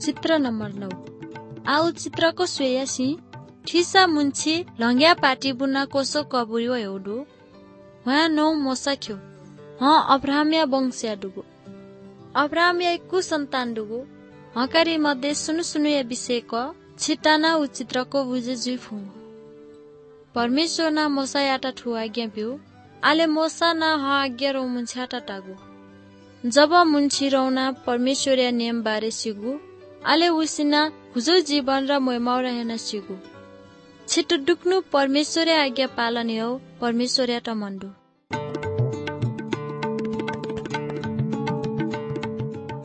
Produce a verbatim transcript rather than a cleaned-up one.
चित्र नम्बर नौ। आउ चित्रको स्वेयासी ठिसा मुन्छी लंग्या पाटी बुना कोसो कबुयो एउडु वहाँ नौ मोसाख्यो हाँ अब्राहमिया वंशया डुगु अब्राहमिया कु सन्तान डुगु हकारी मध्ये सुनु सुनु या विषयको छिटाना उ चित्रको बुझे जुइ फुङ परमेश्वर ना मोसा याटा ठु आज्ञा बिउ आले मोसा ना हा आज्ञा रौ मुन्छ्याटा टागु जब मुन्छी रौना परमेश्वरीय नियम बारे सिगु आले उसिना हुजो जीवन र मोयमाउ रहेन सिगु छिटो डुक्नु परमेश्वरीय आज्ञा पालन हो परमेश्वरीय ट मण्डु